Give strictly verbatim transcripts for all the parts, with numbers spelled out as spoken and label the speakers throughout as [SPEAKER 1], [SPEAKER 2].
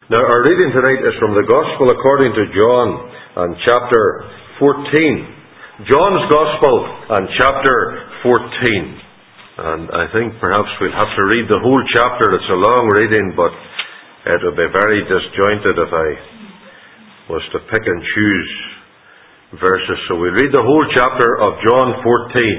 [SPEAKER 1] Now, our reading tonight is from the Gospel according to John, and chapter fourteen. John's Gospel, and chapter fourteen. And I think perhaps we'll have to read the whole chapter. It's a long reading, but it would be very disjointed if I was to pick and choose verses. So we'll read the whole chapter of John fourteen.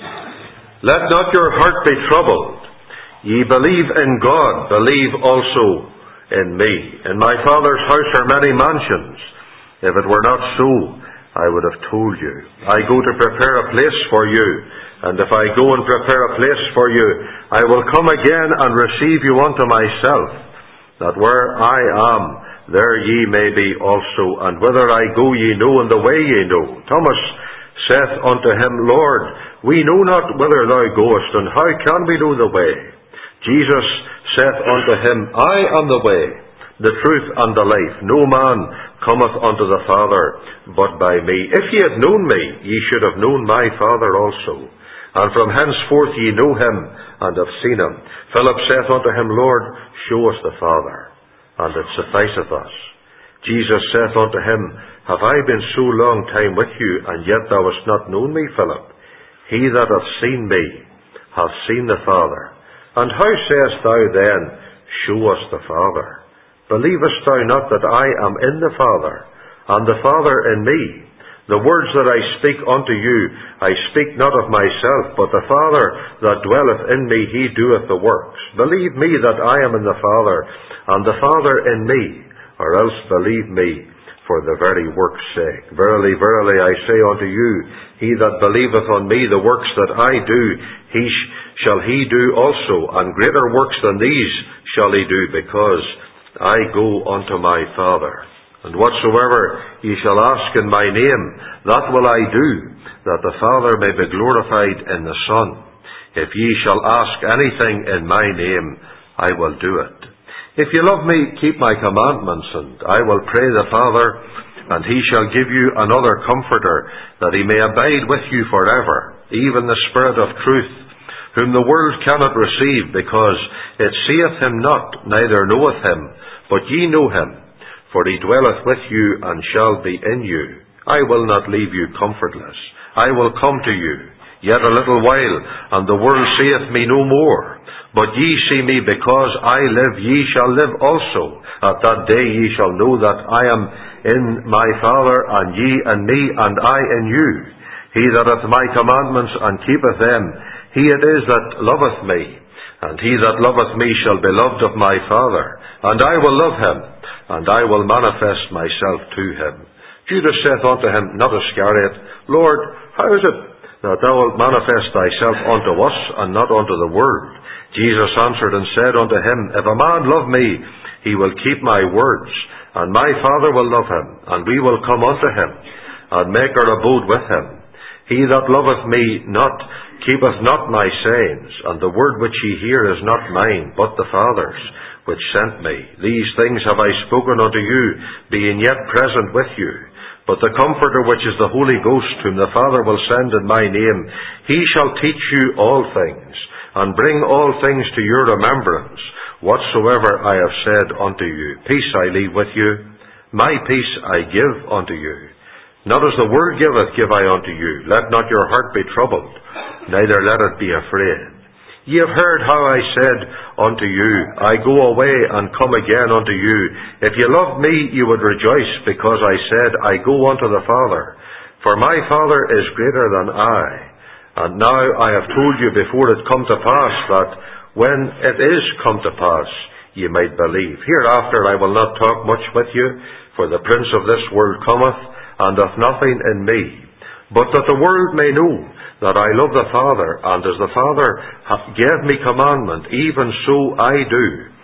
[SPEAKER 1] Let not your heart be troubled. Ye believe in God, believe also in me. In my Father's house are many mansions. If it were not so, I would have told you. I go to prepare a place for you. And if I go and prepare a place for you, I will come again and receive you unto myself, that where I am, there ye may be also. And whither I go ye know, and the way ye know. Thomas saith unto him, Lord, we know not whither thou goest, and how can we know the way? Jesus saith unto him, I am the way, the truth, and the life. No man cometh unto the Father but by me. If ye had known me, ye should have known my Father also. And from henceforth ye know him, and have seen him. Philip saith unto him, Lord, show us the Father, and it sufficeth us. Jesus saith unto him, Have I been so long time with you, and yet thou hast not known me, Philip? He that hath seen me hath seen the Father. And how sayest thou then, Show us the Father? Believest thou not that I am in the Father, and the Father in me? The words that I speak unto you, I speak not of myself, but the Father that dwelleth in me, he doeth the works. Believe me that I am in the Father, and the Father in me, or else believe me for the very work's sake. Verily, verily, I say unto you, he that believeth on me, the works that I do, he sh- shall he do also, and greater works than these shall he do, because I go unto my Father. And whatsoever ye shall ask in my name, that will I do, that the Father may be glorified in the Son. If ye shall ask anything in my name, I will do it. If ye love me, keep my commandments, and I will pray the Father, and he shall give you another Comforter, that he may abide with you forever, even the Spirit of truth, whom the world cannot receive, because it seeth him not, neither knoweth him, but ye know him, for he dwelleth with you, and shall be in you. I will not leave you comfortless. I will come to you. Yet a little while, and the world seeth me no more. But ye see me, because I live, ye shall live also. At that day ye shall know that I am in my Father, and ye in me, and I in you. He that hath my commandments, and keepeth them, he it is that loveth me. And he that loveth me shall be loved of my Father. And I will love him, and I will manifest myself to him. Judas saith unto him, not Iscariot, Lord, how is it that thou wilt manifest thyself unto us, and not unto the world? Jesus answered and said unto him, If a man love me, he will keep my words, and my Father will love him, and we will come unto him, and make our abode with him. He that loveth me not, keepeth not my sayings, and the word which ye hear is not mine, but the Father's, which sent me. These things have I spoken unto you, being yet present with you. But the Comforter, which is the Holy Ghost, whom the Father will send in my name, he shall teach you all things, and bring all things to your remembrance, whatsoever I have said unto you. Peace I leave with you, my peace I give unto you. Not as the world giveth, give I unto you. Let not your heart be troubled, neither let it be afraid. Ye have heard how I said unto you, I go away and come again unto you. If ye loved me, ye would rejoice, because I said, I go unto the Father. For my Father is greater than I. And now I have told you before it come to pass, that when it is come to pass, ye might believe. Hereafter I will not talk much with you, for the prince of this world cometh, and hath nothing in me. But that the world may know that I love the Father, and as the Father hath gave me commandment, even so I do.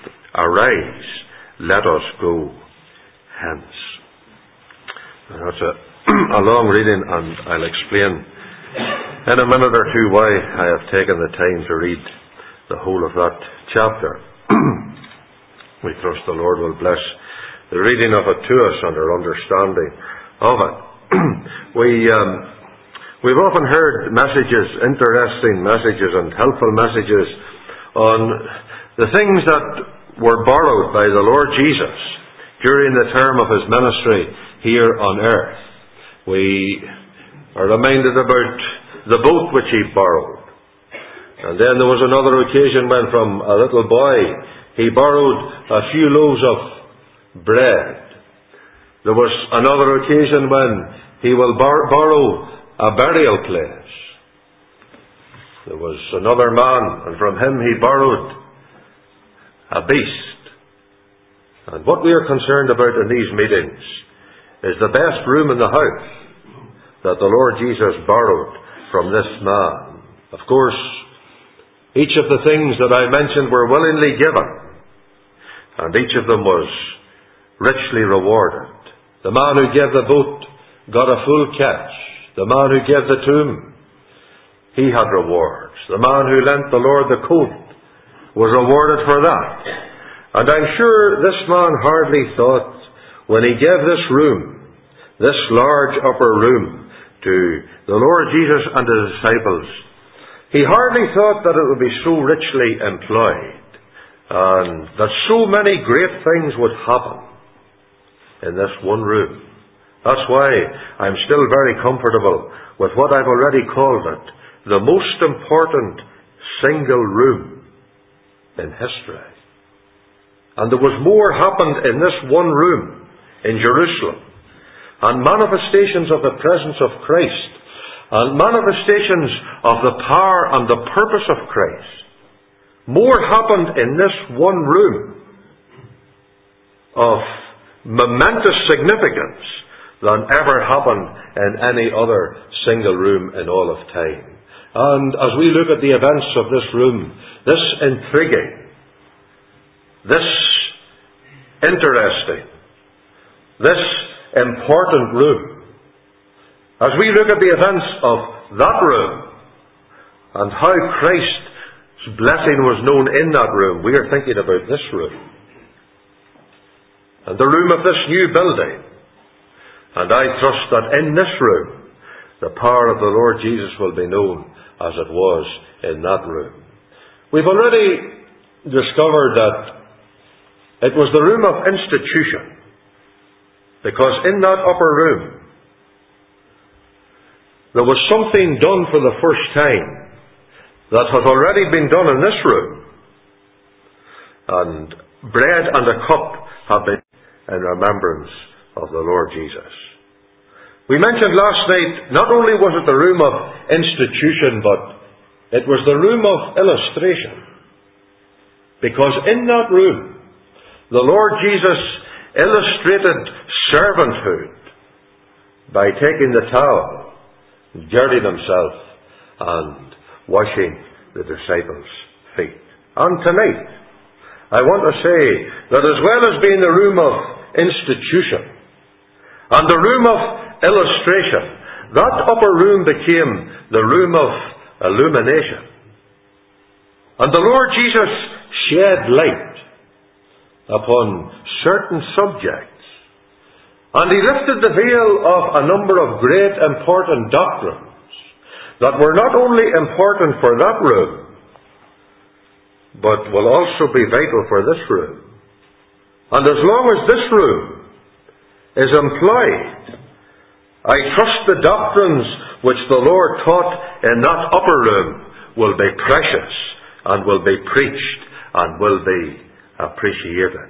[SPEAKER 1] Arise, let us go hence. Now that's a, a long reading, and I'll explain in a minute or two why I have taken the time to read the whole of that chapter. We trust the Lord will bless the reading of it to us and our understanding of it. we... Um, We've often heard messages, interesting messages and helpful messages on the things that were borrowed by the Lord Jesus during the term of his ministry here on earth. We are reminded about the boat which he borrowed. And then there was another occasion when from a little boy he borrowed a few loaves of bread. There was another occasion when he will bar- borrow a burial place. There was another man, and from him he borrowed a beast. And what we are concerned about in these meetings is the best room in the house that the Lord Jesus borrowed from this man. Of course, each of the things that I mentioned were willingly given, and each of them was richly rewarded. The man who gave the boat got a full catch. The man who gave the tomb, he had rewards. The man who lent the Lord the coat was rewarded for that. And I'm sure this man hardly thought, when he gave this room, this large upper room, to the Lord Jesus and his disciples, he hardly thought that it would be so richly employed, and that so many great things would happen in this one room. That's why I'm still very comfortable with what I've already called it, the most important single room in history. And there was more happened in this one room in Jerusalem, and manifestations of the presence of Christ, and manifestations of the power and the purpose of Christ. More happened in this one room of momentous significance than ever happened in any other single room in all of time. And as we look at the events of this room, this intriguing, this interesting, this important room, as we look at the events of that room and how Christ's blessing was known in that room, we are thinking about this room and the room of this new building. And I trust that in this room the power of the Lord Jesus will be known as it was in that room. We've already discovered that it was the room of institution, because in that upper room there was something done for the first time that has already been done in this room. And bread and a cup have been in remembrance of the Lord Jesus. We mentioned last night, not only was it the room of institution, but it was the room of illustration. Because in that room, the Lord Jesus illustrated servanthood by taking the towel, girding himself, and washing the disciples' feet. And tonight, I want to say that as well as being the room of institution and the room of illustration, that upper room became the room of illumination. And the Lord Jesus shed light upon certain subjects. And he lifted the veil of a number of great important doctrines that were not only important for that room, but will also be vital for this room. And as long as this room is employed, I trust the doctrines which the Lord taught in that upper room will be precious and will be preached and will be appreciated.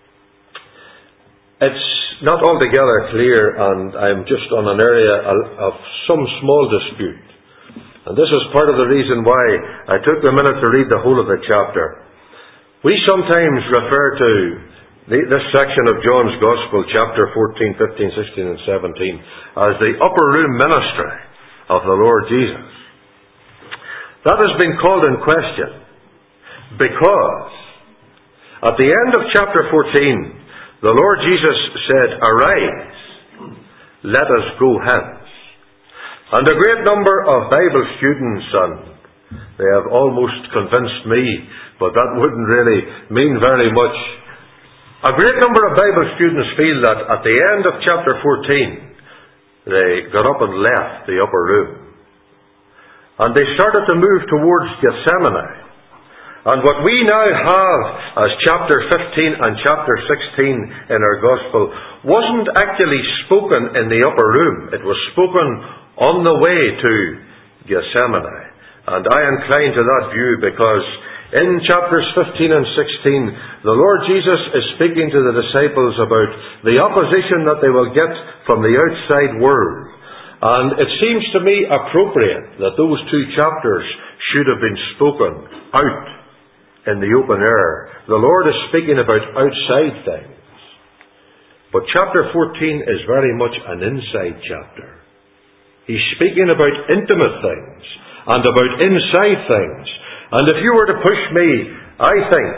[SPEAKER 1] It's not altogether clear, and I'm just on an area of some small dispute. And this is part of the reason why I took the minute to read the whole of the chapter. We sometimes refer to the, this section of John's Gospel, chapter fourteen, fifteen, sixteen and seventeen, as the upper room ministry of the Lord Jesus. That has been called in question because at the end of chapter fourteen, the Lord Jesus said, "Arise, let us go hence." And a great number of Bible students, and they have almost convinced me, but that wouldn't really mean very much. A great number of Bible students feel that at the end of chapter fourteen, they got up and left the upper room. And they started to move towards Gethsemane. And what we now have as chapter fifteen and chapter sixteen in our Gospel wasn't actually spoken in the upper room. It was spoken on the way to Gethsemane. And I incline to that view because in chapters fifteen and sixteen, the Lord Jesus is speaking to the disciples about the opposition that they will get from the outside world. And it seems to me appropriate that those two chapters should have been spoken out in the open air. The Lord is speaking about outside things. But chapter fourteen is very much an inside chapter. He's speaking about intimate things and about inside things. And if you were to push me, I think,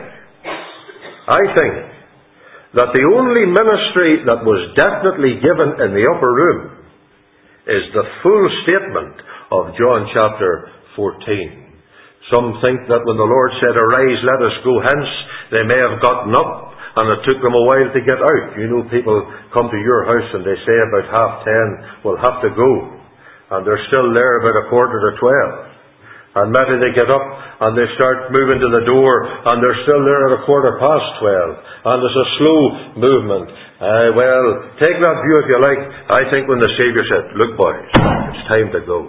[SPEAKER 1] I think that the only ministry that was definitely given in the upper room is the full statement of John chapter fourteen. Some think that when the Lord said, "Arise, let us go hence," they may have gotten up and it took them a while to get out. You know, people come to your house and they say about half ten, "We'll have to go." And they're still there about a quarter to twelve. And maybe they get up and they start moving to the door and they're still there at a quarter past twelve. And there's a slow movement. Uh, well, take that view if you like. I think when the Saviour said, "Look boys, it's time to go."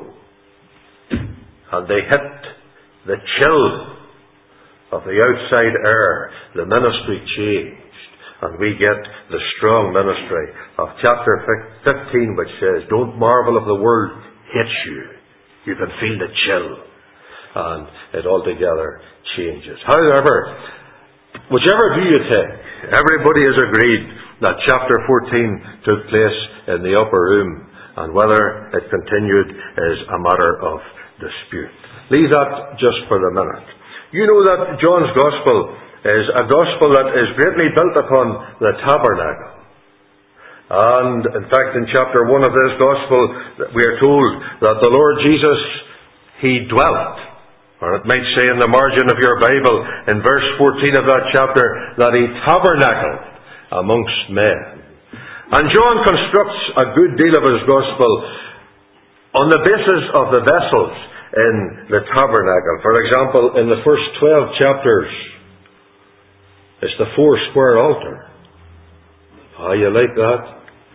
[SPEAKER 1] And they hit the chill of the outside air. The ministry changed. And we get the strong ministry of chapter fifteen, which says, "Don't marvel if the world hits you. You can feel the chill." And it altogether changes. However, whichever view you take, everybody has agreed that chapter fourteen took place in the upper room, and whether it continued is a matter of dispute. Leave that just for the minute. You know that John's Gospel is a Gospel that is greatly built upon the tabernacle. And in fact, in chapter one of this Gospel, we are told that the Lord Jesus, He dwelt. Or it might say in the margin of your Bible, in verse fourteen of that chapter, that He tabernacled amongst men. And John constructs a good deal of his Gospel on the basis of the vessels in the tabernacle. For example, in the first twelve chapters, it's the four square altar. Ah, you like that?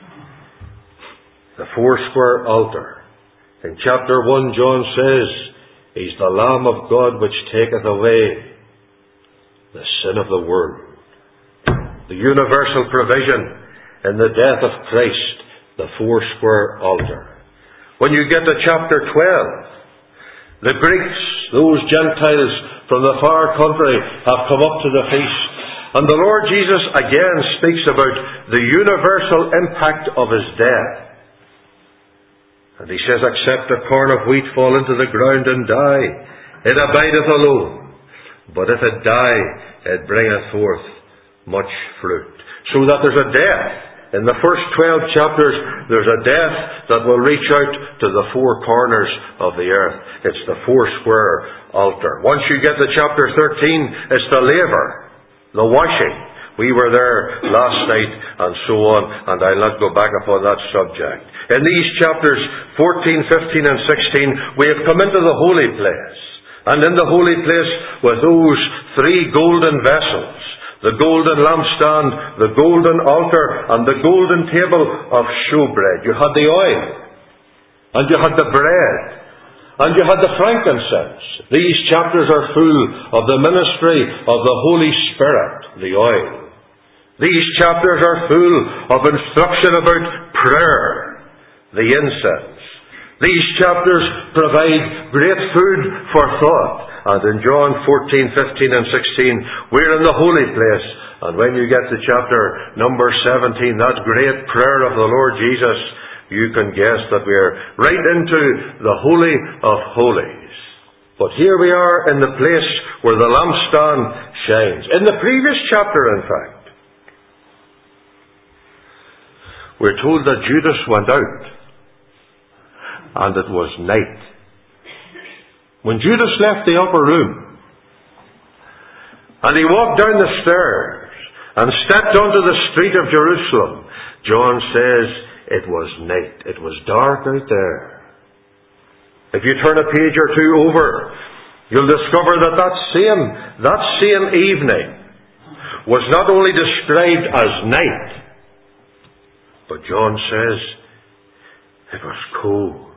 [SPEAKER 1] The four square altar. In chapter one, John says, "He's the Lamb of God which taketh away the sin of the world." The universal provision in the death of Christ, the four square altar. When you get to chapter twelve, the Greeks, those Gentiles from the far country, have come up to the feast. And the Lord Jesus again speaks about the universal impact of His death. And He says, "Except a corn of wheat fall into the ground and die, it abideth alone. But if it die, it bringeth forth much fruit." So that there's a death. In the first twelve chapters, there's a death that will reach out to the four corners of the earth. It's the four square altar. Once you get to chapter thirteen, it's the laver, the washing. We were there last night and so on, and I'll not go back upon that subject. In these chapters fourteen, fifteen and sixteen, we have come into the holy place. And in the holy place with those three golden vessels, the golden lampstand, the golden altar, and the golden table of showbread. You had the oil, and you had the bread, and you had the frankincense. These chapters are full of the ministry of the Holy Spirit, the oil. These chapters are full of instruction about prayer, the incense. These chapters provide great food for thought. And in John fourteen, fifteen and sixteen, we're in the holy place. And when you get to chapter number seventeen, that great prayer of the Lord Jesus, you can guess that we're right into the Holy of Holies. But here we are in the place where the lampstand shines. In the previous chapter, in fact, we're told that Judas went out, and it was night. When Judas left the upper room, and he walked down the stairs, and stepped onto the street of Jerusalem, John says it was night. It was dark out there. If you turn a page or two over you'll discover that that same, that same evening was not only described as night, but John says it was cold.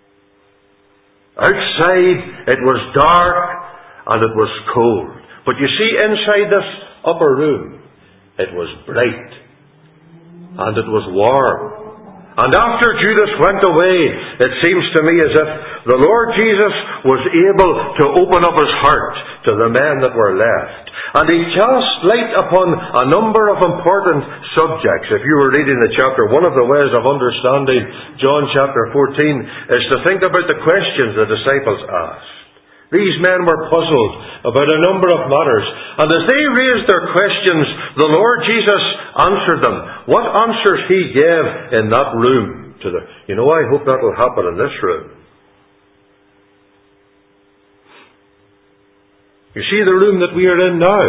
[SPEAKER 1] Outside it was dark and it was cold. But you see, inside this upper room, it was bright and it was warm. And after Judas went away, it seems to me as if the Lord Jesus was able to open up his heart to the men that were left. And he cast light upon a number of important subjects. If you were reading the chapter, one of the ways of understanding John chapter fourteen is to think about the questions the disciples asked. These men were puzzled about a number of matters. And as they raised their questions, the Lord Jesus answered them. What answers he gave in that room to the... You know, I hope that will happen in this room. You see the room that we are in now.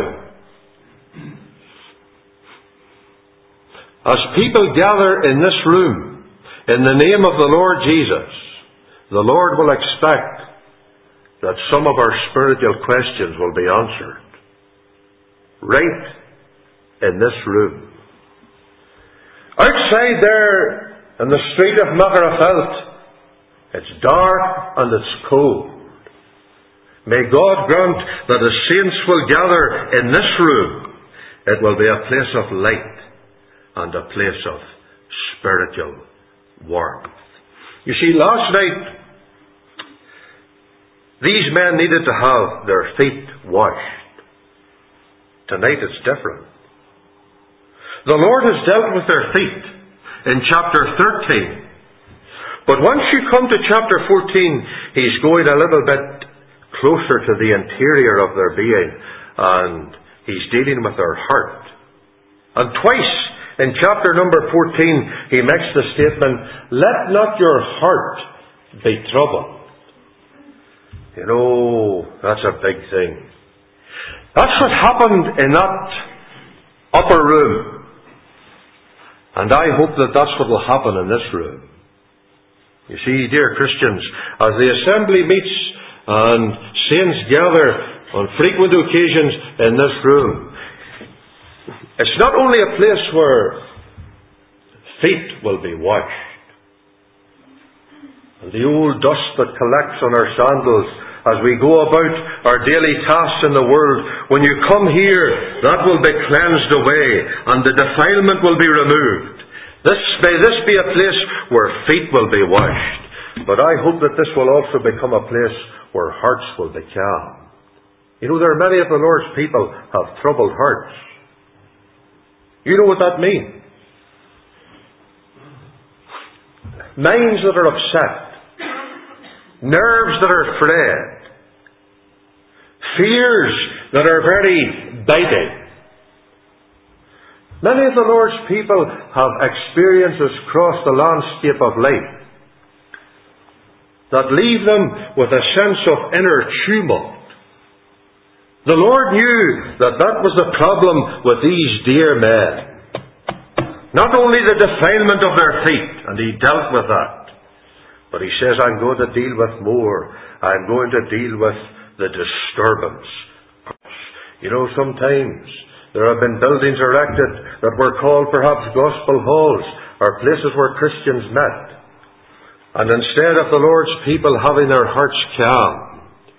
[SPEAKER 1] As people gather in this room, in the name of the Lord Jesus, the Lord will expect that some of our spiritual questions will be answered right in this room. Outside there in the street of Magherafelt, it's dark and it's cold. May God grant that as saints will gather in this room, it will be a place of light and a place of spiritual warmth. You see, last night these men needed to have their feet washed. Tonight it's different. The Lord has dealt with their feet in chapter thirteen. But once you come to chapter fourteen, He's going a little bit closer to the interior of their being, and He's dealing with their heart. And twice in chapter number fourteen, He makes the statement, "Let not your heart be troubled." You know, that's a big thing. That's what happened in that upper room. And I hope that that's what will happen in this room. You see, dear Christians, as the assembly meets and saints gather on frequent occasions in this room, it's not only a place where feet will be washed, and the old dust that collects on our sandals as we go about our daily tasks in the world, when you come here, that will be cleansed away and the defilement will be removed. This, may this be a place where feet will be washed. But I hope that this will also become a place where hearts will be calm. You know, there are many of the Lord's people have troubled hearts. You know what that means? Minds that are upset. Nerves that are frayed. Fears that are very biting. Many of the Lord's people have experiences across the landscape of life that leave them with a sense of inner tumult. The Lord knew that that was the problem with these dear men. Not only the defilement of their feet, and He dealt with that, but He says, I'm going to deal with more. I'm going to deal with the disturbance. You know, sometimes there have been buildings erected that were called perhaps gospel halls, or places where Christians met. And instead of the Lord's people having their hearts calmed,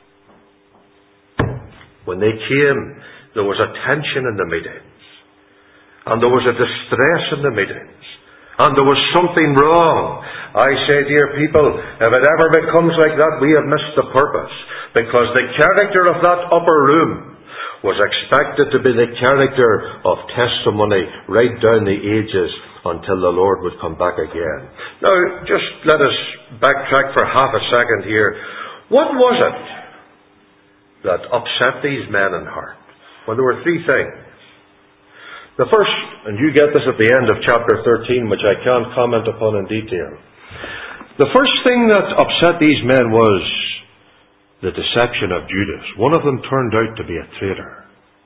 [SPEAKER 1] when they came, there was a tension in the meetings. And there was a distress in the meetings. And there was something wrong. I say, dear people, if it ever becomes like that, we have missed the purpose. Because the character of that upper room was expected to be the character of testimony right down the ages until the Lord would come back again. Now, just let us backtrack for half a second here. What was it that upset these men in heart? Well, there were three things. The first, and you get this at the end of chapter thirteen, which I can't comment upon in detail. The first thing that upset these men was the deception of Judas. One of them turned out to be a traitor.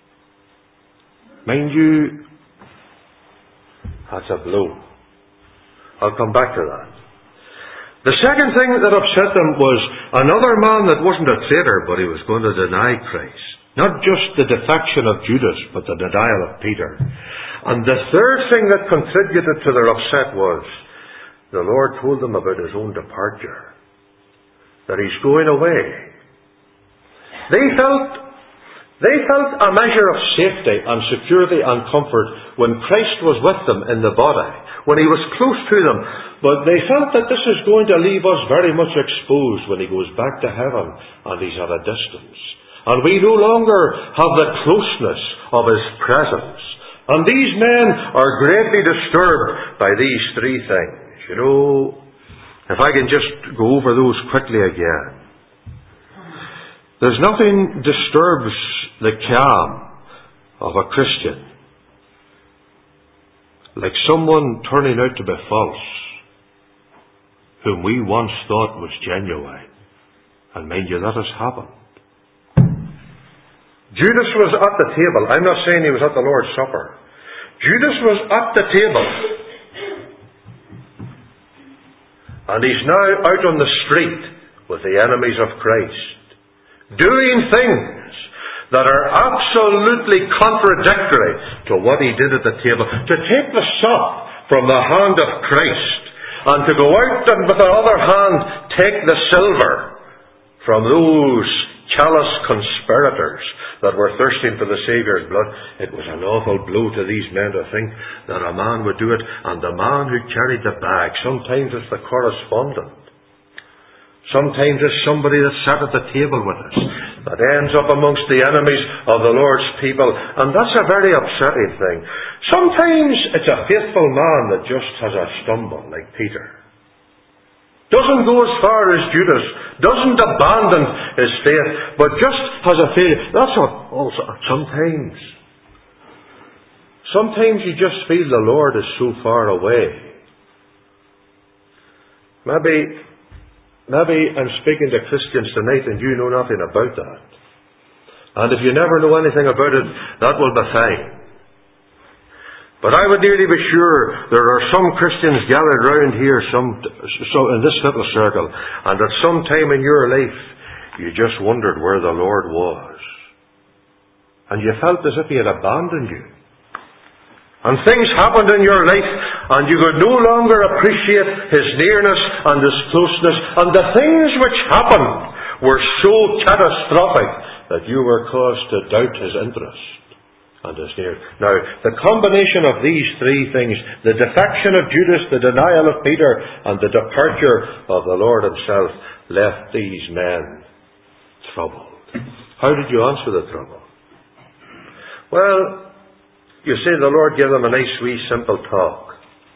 [SPEAKER 1] Mind you, that's a blow. I'll come back to that. The second thing that upset them was another man that wasn't a traitor, but he was going to deny Christ. Not just the defection of Judas, but the denial of Peter. And the third thing that contributed to their upset was the Lord told them about his own departure. That he's going away. They felt They felt a measure of safety and security and comfort when Christ was with them in the body, when he was close to them. But they felt that this is going to leave us very much exposed when he goes back to heaven and he's at a distance. And we no longer have the closeness of his presence. And these men are greatly disturbed by these three things. You know, if I can just go over those quickly again. There's nothing disturbs the calm of a Christian like someone turning out to be false, whom we once thought was genuine. And mind you, that has happened. Judas was at the table. I'm not saying he was at the Lord's Supper. Judas was at the table. And he's now out on the street with the enemies of Christ, doing things that are absolutely contradictory to what he did at the table. To take the sop from the hand of Christ, and to go out and with the other hand take the silver from those callous conspirators that were thirsting for the Saviour's blood. It was an awful blow to these men to think that a man would do it, and the man who carried the bag, sometimes it's the correspondent. Sometimes it's somebody that sat at the table with us, that ends up amongst the enemies of the Lord's people. And that's a very upsetting thing. Sometimes it's a faithful man that just has a stumble, like Peter. Doesn't go as far as Judas. Doesn't abandon his faith, but just has a failure. That's what also sometimes. Sometimes you just feel the Lord is so far away. Maybe... Maybe I'm speaking to Christians tonight and you know nothing about that. And if you never know anything about it, that will be fine. But I would nearly be sure there are some Christians gathered round here some, so in this little circle, and at some time in your life you just wondered where the Lord was. And you felt as if he had abandoned you. And things happened in your life, and you could no longer appreciate his nearness and his closeness. And the things which happened were so catastrophic that you were caused to doubt his interest and his nearness. Now, the combination of these three things, the defection of Judas, the denial of Peter, and the departure of the Lord himself, left these men troubled. How did you answer the trouble? Well, you say the Lord gave them a nice wee simple talk.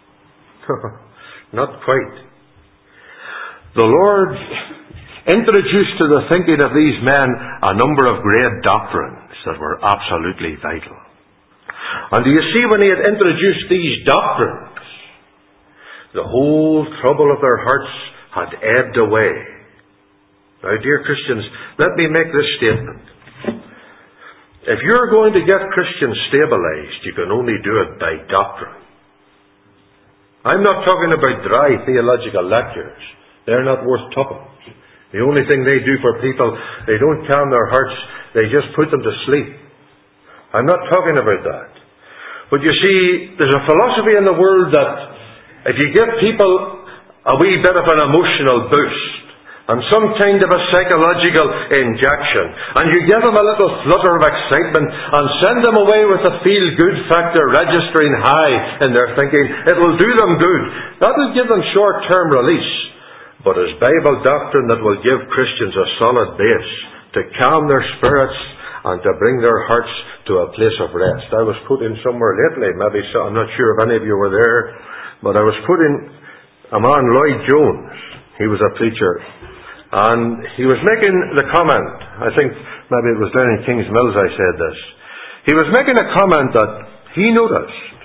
[SPEAKER 1] Not quite. The Lord introduced to the thinking of these men a number of great doctrines that were absolutely vital. And do you see, when he had introduced these doctrines, the whole trouble of their hearts had ebbed away. Now, dear Christians, let me make this statement. If you're going to get Christians stabilized, you can only do it by doctrine. I'm not talking about dry theological lectures. They're not worth tuppence. The only thing they do for people, they don't calm their hearts, they just put them to sleep. I'm not talking about that. But you see, there's a philosophy in the world that if you give people a wee bit of an emotional boost, and some kind of a psychological injection, and you give them a little flutter of excitement and send them away with a feel-good factor registering high in their thinking, it will do them good. That will give them short-term release. But it's Bible doctrine that will give Christians a solid base to calm their spirits and to bring their hearts to a place of rest. I was quoting somewhere lately, maybe so, I'm not sure if any of you were there, but I was quoting a man, Lloyd Jones. He was a preacher. And he was making the comment, I think maybe it was down in King's Mills I said this. He was making a comment that he noticed,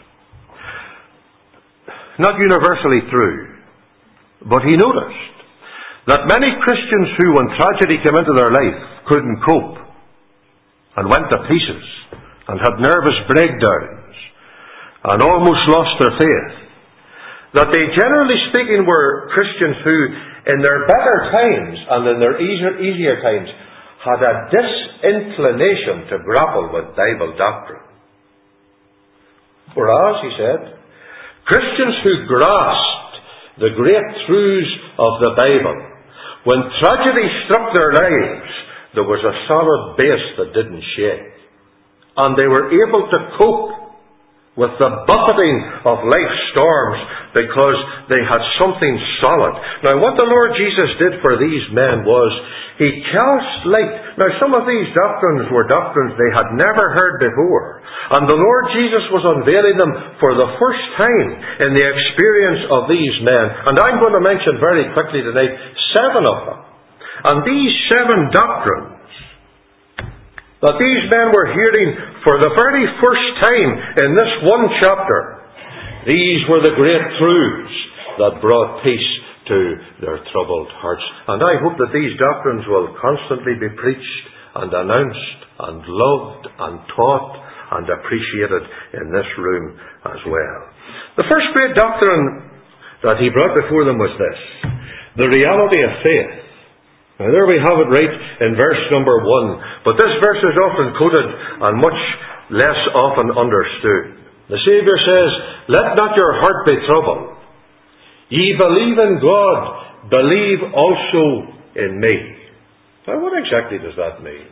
[SPEAKER 1] not universally true, but he noticed that many Christians who, when tragedy came into their life, couldn't cope and went to pieces and had nervous breakdowns and almost lost their faith, that they, generally speaking, were Christians who, in their better times and in their easier, easier times, had a disinclination to grapple with Bible doctrine. Whereas, he said, Christians who grasped the great truths of the Bible, when tragedy struck their lives, there was a solid base that didn't shake. And they were able to cope with the buffeting of life's storms because they had something solid. Now, what the Lord Jesus did for these men was, He cast light. Now, some of these doctrines were doctrines they had never heard before. And the Lord Jesus was unveiling them for the first time in the experience of these men. And I'm going to mention very quickly tonight seven of them. And these seven doctrines that these men were hearing for the very first time in this one chapter, these were the great truths that brought peace to their troubled hearts. And I hope that these doctrines will constantly be preached and announced and loved and taught and appreciated in this room as well. The first great doctrine that he brought before them was this: the reality of faith. Now there we have it right in verse number one. But this verse is often quoted and much less often understood. The Saviour says, "Let not your heart be troubled. Ye believe in God, believe also in me." Now what exactly does that mean?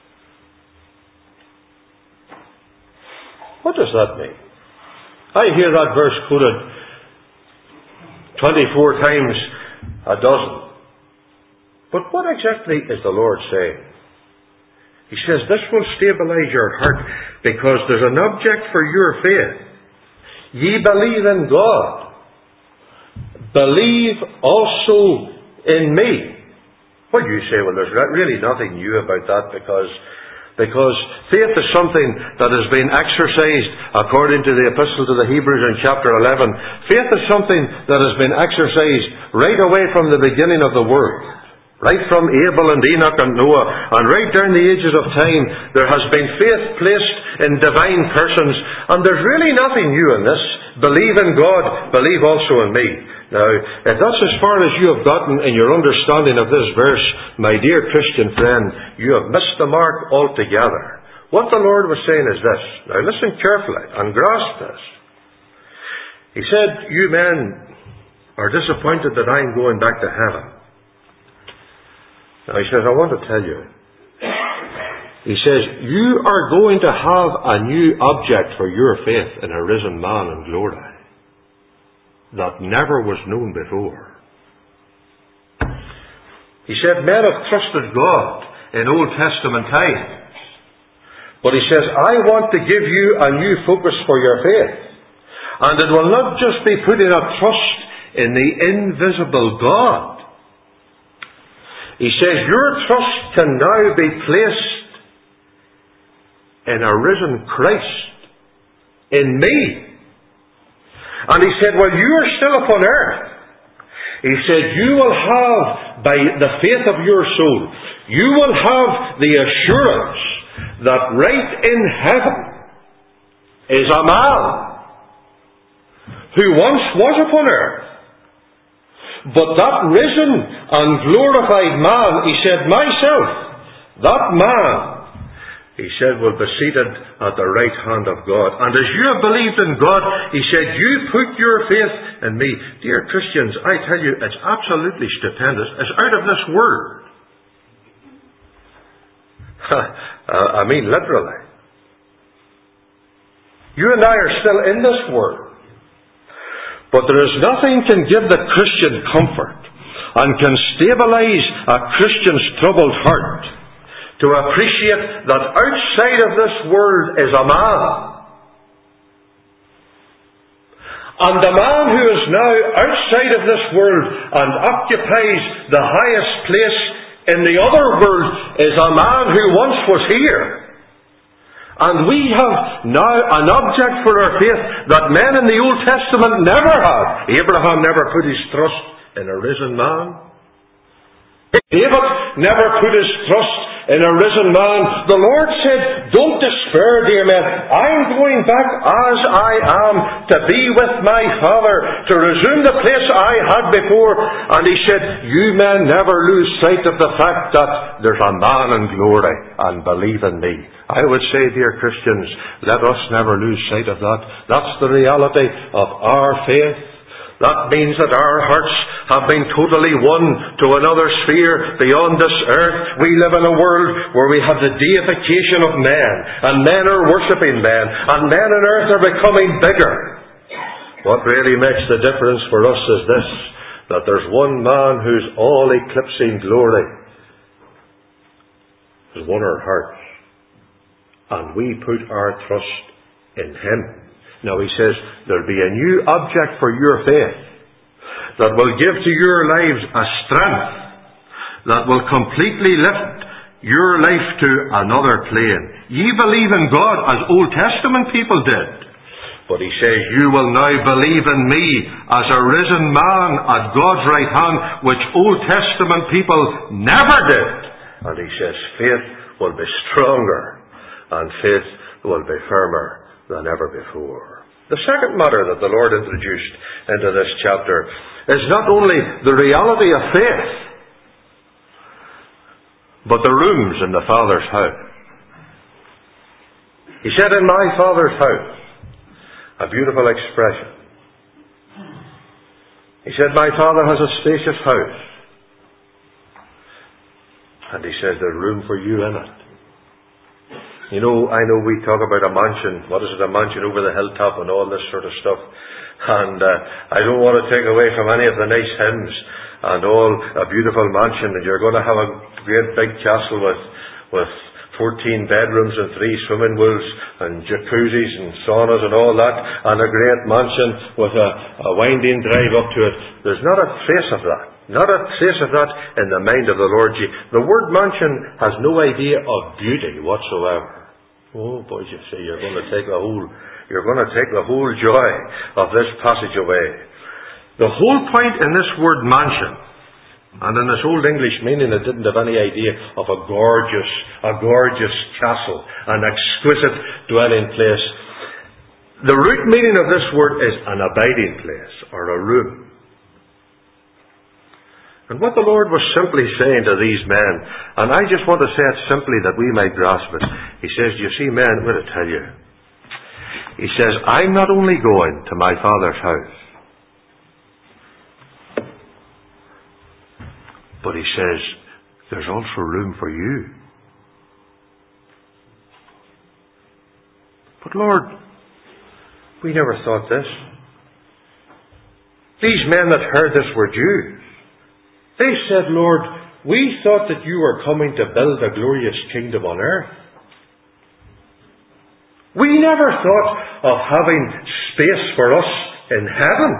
[SPEAKER 1] What does that mean? I hear that verse quoted twenty-four times a dozen. But what exactly is the Lord saying? He says this will stabilize your heart because there's an object for your faith. Ye believe in God. Believe also in me. Well, you say, well, there's really nothing new about that because, because faith is something that has been exercised according to the Epistle to the Hebrews in chapter eleven. Faith is something that has been exercised right away from the beginning of the world. Right from Abel and Enoch and Noah, and right down the ages of time, there has been faith placed in divine persons, and there's really nothing new in this. Believe in God, believe also in me. Now, if that's as far as you have gotten in your understanding of this verse, my dear Christian friend, you have missed the mark altogether. What the Lord was saying is this. Now listen carefully and grasp this. He said, you men are disappointed that I'm going back to heaven. Now he says, I want to tell you. He says, you are going to have a new object for your faith in a risen man in glory that never was known before. He said, men have trusted God in Old Testament times. But he says, I want to give you a new focus for your faith. And it will not just be putting a trust in the invisible God. He says, your trust can now be placed in a risen Christ, in me. And he said, well, you are still upon earth. He said, you will have, by the faith of your soul, you will have the assurance that right in heaven is a man who once was upon earth. But that risen and glorified man, he said, myself, that man, he said, will be seated at the right hand of God. And as you have believed in God, he said, you put your faith in me. Dear Christians, I tell you, it's absolutely stupendous. It's out of this world. I mean, literally. You and I are still in this world. But there is nothing can give the Christian comfort and can stabilize a Christian's troubled heart to appreciate that outside of this world is a man. And the man who is now outside of this world and occupies the highest place in the other world is a man who once was here. And we have now an object for our faith that men in the Old Testament never had. Abraham never put his trust in a risen man. David never put his trust in a risen man. The Lord said, don't despair, dear men. I'm going back as I am to be with my Father, to resume the place I had before. And He said, you men never lose sight of the fact that there's a man in glory, and believe in me. I would say, dear Christians, let us never lose sight of that. That's the reality of our faith. That means that our hearts have been totally won to another sphere beyond this earth. We live in a world where we have the deification of men, and men are worshipping men, and men on earth are becoming bigger. What really makes the difference for us is this, that there's one man whose all-eclipsing glory has won our hearts, and we put our trust in Him. Now He says, there'll be a new object for your faith that will give to your lives a strength that will completely lift your life to another plane. Ye believe in God as Old Testament people did. But He says, you will now believe in me as a risen man at God's right hand, which Old Testament people never did. And He says, faith will be stronger and faith will be firmer than ever before. The second matter that the Lord introduced into this chapter is not only the reality of faith, but the rooms in the Father's house. He said, in my Father's house, a beautiful expression. He said, my Father has a spacious house. And He says, there's room for you in it. You know, I know we talk about a mansion. What is it, a mansion over the hilltop and all this sort of stuff. And uh, I don't want to take away from any of the nice hymns and all a beautiful mansion. And you're going to have a great big castle with with fourteen bedrooms and three swimming pools and jacuzzis and saunas and all that. And a great mansion with a, a winding drive up to it. There's not a trace of that. Not a trace of that in the mind of the Lord Jesus. The word mansion has no idea of beauty whatsoever. Oh, boy, you see, you're going to take the whole, you're going to take the whole joy of this passage away. The whole point in this word mansion, and in its Old English meaning, it didn't have any idea of a gorgeous, a gorgeous castle, an exquisite dwelling place. The root meaning of this word is an abiding place, or a room. And what the Lord was simply saying to these men, and I just want to say it simply that we might grasp it. He says, you see, men, I'm going to tell you. He says, I'm not only going to my Father's house, but He says, there's also room for you. But Lord, we never thought this. These men that heard this were Jews. They said, Lord, we thought that you were coming to build a glorious kingdom on earth. We never thought of having space for us in heaven.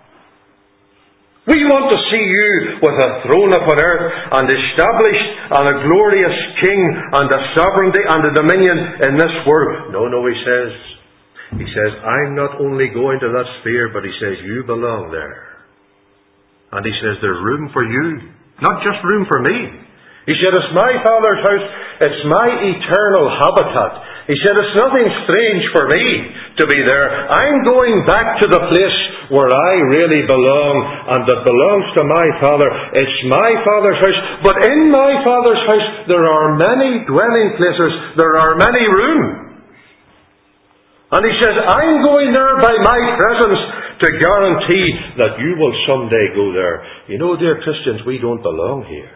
[SPEAKER 1] We want to see you with a throne upon earth and established and a glorious king and a sovereignty and a dominion in this world. No, no, he says. He says, I'm not only going to that sphere, but He says, you belong there. And He says, there's room for you. Not just room for me. He said, it's my Father's house. It's my eternal habitat. He said, it's nothing strange for me to be there. I'm going back to the place where I really belong and that belongs to my Father. It's my Father's house. But in my Father's house, there are many dwelling places. There are many rooms. And He says, I'm going there by my presence to guarantee that you will someday go there. You know, dear Christians, we don't belong here.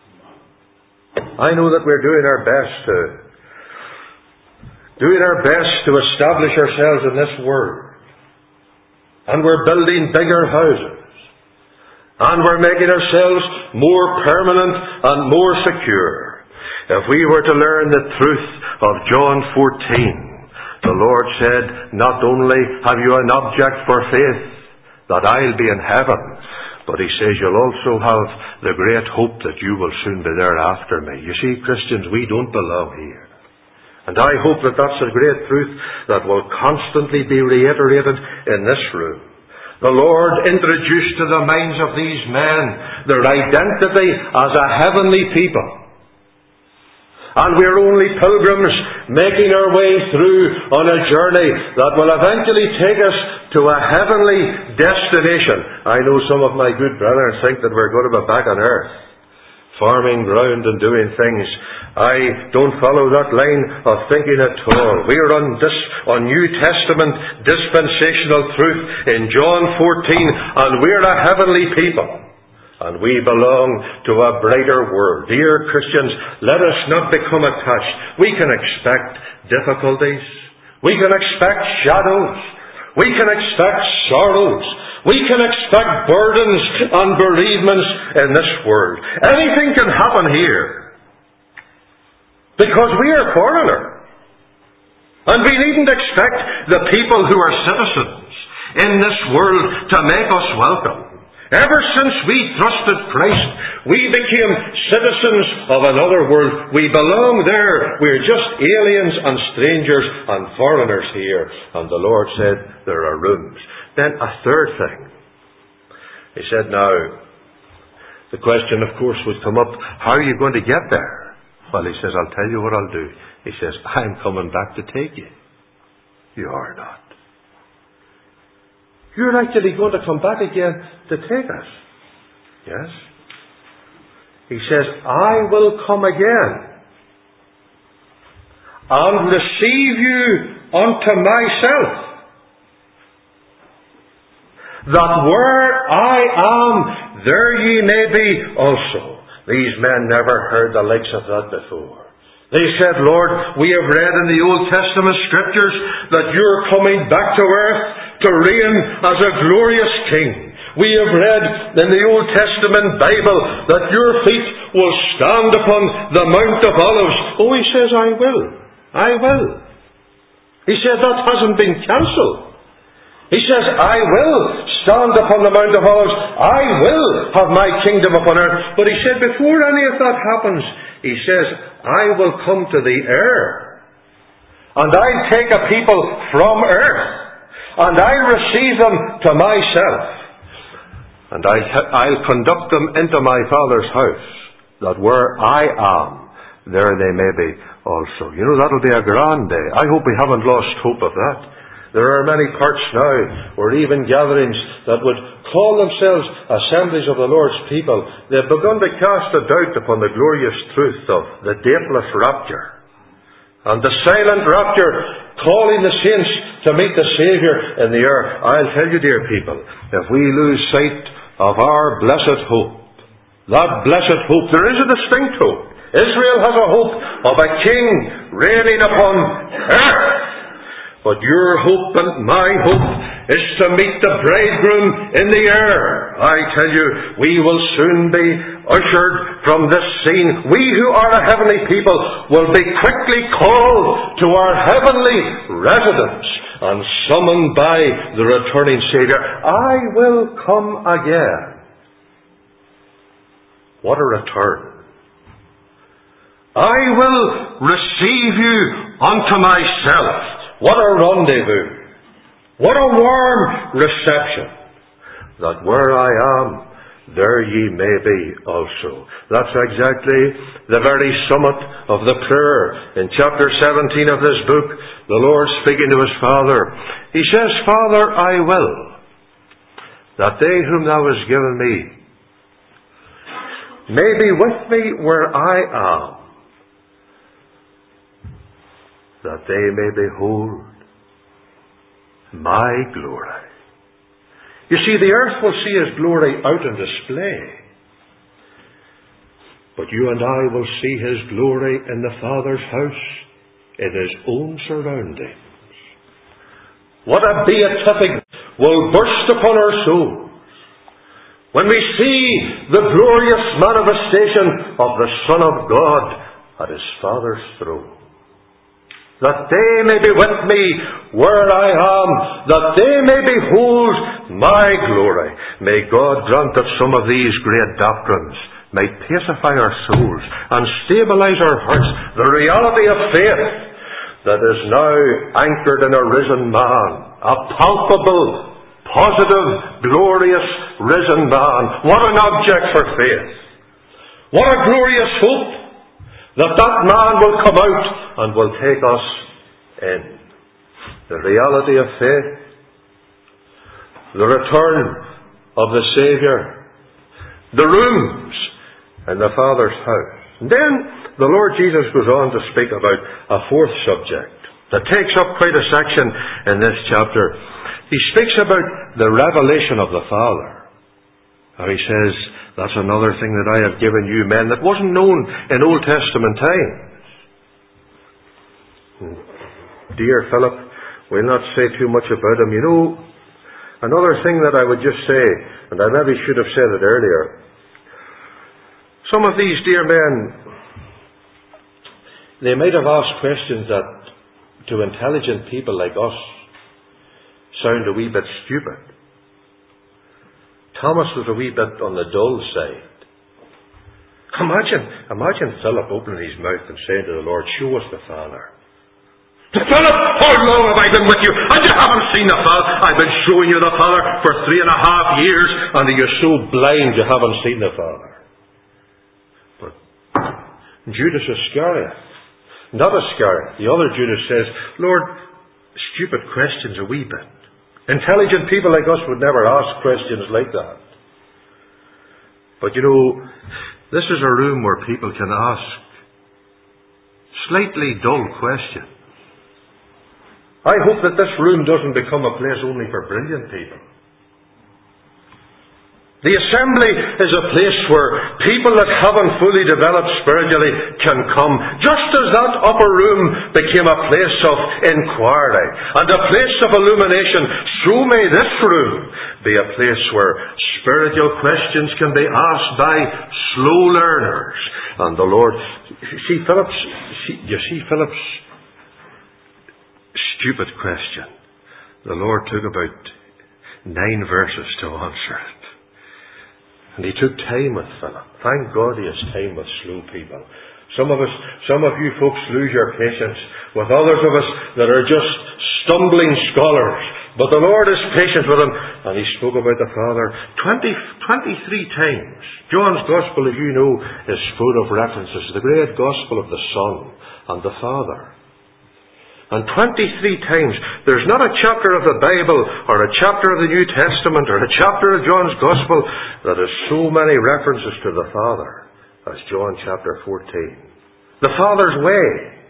[SPEAKER 1] I know that we're doing our best to doing our best to establish ourselves in this world. And we're building bigger houses. And we're making ourselves more permanent and more secure. If we were to learn the truth of John fourteen, the Lord said, not only have you an object for faith, that I'll be in heaven, but He says you'll also have the great hope that you will soon be there after me. You see, Christians, we don't belong here. And I hope that that's a great truth that will constantly be reiterated in this room. The Lord introduced to the minds of these men their identity as a heavenly people. And we're only pilgrims making our way through on a journey that will eventually take us to a heavenly destination. I know some of my good brothers think that we're going to be back on earth, farming ground and doing things. I don't follow that line of thinking at all. We are on this on New Testament dispensational truth in John fourteen, and we're a heavenly people. And we belong to a brighter world. Dear Christians, let us not become attached. We can expect difficulties. We can expect shadows. We can expect sorrows. We can expect burdens and bereavements in this world. Anything can happen here. Because we are foreigners. And we needn't expect the people who are citizens in this world to make us welcome. Ever since we trusted Christ, we became citizens of another world. We belong there. We're just aliens and strangers and foreigners here. And the Lord said, there are rooms. Then a third thing. He said, now, the question, of course, would come up, how are you going to get there? Well, he says, I'll tell you what I'll do. He says, I'm coming back to take you. You are not. You're actually going to come back again to take us. Yes? He says, I will come again and receive you unto myself, that where I am, there ye may be also. These men never heard the likes of that before. They said, Lord, we have read in the Old Testament Scriptures that you're coming back to earth to reign as a glorious king. We have read in the Old Testament Bible that your feet will stand upon the Mount of Olives. Oh, he says, I will. I will. He said, that hasn't been cancelled. He says, I will stand upon the Mount of Olives. I will have my kingdom upon earth. But he said, before any of that happens, he says, I will come to the air. And I'll take a people from earth. And I'll receive them to myself. And I'll conduct them into my Father's house, that where I am, there they may be also. You know, that'll be a grand day. I hope we haven't lost hope of that. There are many parts now, or even gatherings, that would call themselves assemblies of the Lord's people. They've begun to cast a doubt upon the glorious truth of the dateless rapture. And the silent rapture, calling the saints to meet the Saviour in the air. I'll tell you, dear people, if we lose sight of our blessed hope, that blessed hope, there is a distinct hope. Israel has a hope of a king reigning upon earth. But your hope and my hope is to meet the bridegroom in the air. I tell you, we will soon be ushered from this scene. We who are a heavenly people will be quickly called to our heavenly residence and summoned by the returning Saviour. I will come again. What a return. I will receive you unto myself. What a rendezvous. What a warm reception. That where I am, there ye may be also. That's exactly the very summit of the prayer. In chapter seventeen of this book, the Lord speaking to his Father, he says, Father, I will, that they whom thou hast given me may be with me where I am, that they may behold my glory. You see, the earth will see his glory out on display, but you and I will see his glory in the Father's house, in his own surroundings. What a beatific will burst upon our souls when we see the glorious manifestation of the Son of God at his Father's throne. That they may be with me where I am, that they may behold my glory. May God grant that some of these great doctrines may pacify our souls and stabilize our hearts. The reality of faith that is now anchored in a risen man, a palpable, positive, glorious risen man. What an object for faith! What a glorious hope! that that man will come out and will take us in. The reality of faith, the return of the Saviour, the rooms in the Father's house. And then the Lord Jesus goes on to speak about a fourth subject that takes up quite a section in this chapter. He speaks about the revelation of the Father. And he says, that's another thing that I have given you men that wasn't known in Old Testament times. Dear Philip, we'll not say too much about him. You know, another thing that I would just say, and I maybe should have said it earlier, some of these dear men, they might have asked questions that to intelligent people like us sound a wee bit stupid. Thomas was a wee bit on the dull side. Imagine, imagine Philip opening his mouth and saying to the Lord, show us the Father. Philip, how long have I been with you and you haven't seen the Father? I've been showing you the Father for three and a half years and you're so blind you haven't seen the Father. But Judas Iscariot, not Iscariot, the other Judas says, Lord, stupid questions a wee bit. Intelligent people like us would never ask questions like that. But you know, this is a room where people can ask slightly dull questions. I hope that this room doesn't become a place only for brilliant people. The assembly is a place where people that haven't fully developed spiritually can come, just as that upper room became a place of inquiry and a place of illumination. So may this room be a place where spiritual questions can be asked by slow learners. And the Lord, see Philip's, see, you see Philip's stupid question. The Lord took about nine verses to answer it. And he took time with Philip. Thank God he has time with slow people. Some of us, some of you folks lose your patience with others of us that are just stumbling scholars. But the Lord is patient with them. And he spoke about the Father twenty, twenty-three times. John's Gospel, as you know, is full of references to the great Gospel of the Son and the Father. And twenty-three times, there's not a chapter of the Bible or a chapter of the New Testament or a chapter of John's Gospel that has so many references to the Father as John chapter fourteen. The Father's way.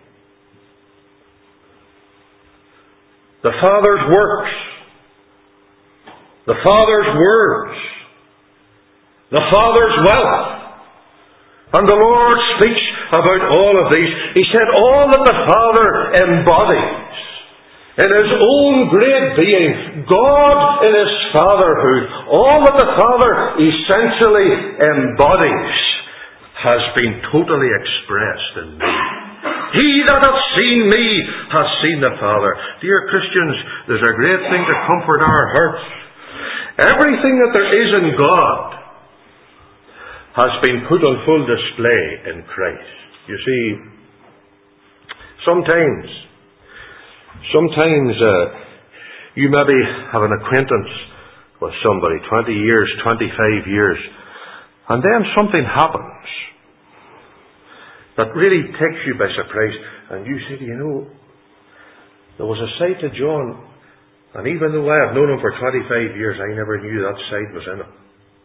[SPEAKER 1] The Father's works. The Father's words. The Father's wealth. And the Lord speaks about all of these. He said all that the Father embodies in His own great being, God in His Fatherhood, all that the Father essentially embodies has been totally expressed in me. He that hath seen me hath seen the Father. Dear Christians, there's a great thing to comfort our hearts. Everything that there is in God has been put on full display in Christ. You see, sometimes, sometimes uh, you maybe have an acquaintance with somebody, twenty years, twenty-five years, and then something happens that really takes you by surprise, and you say, you know, there was a side to John, and even though I have known him for twenty-five years, I never knew that side was in him.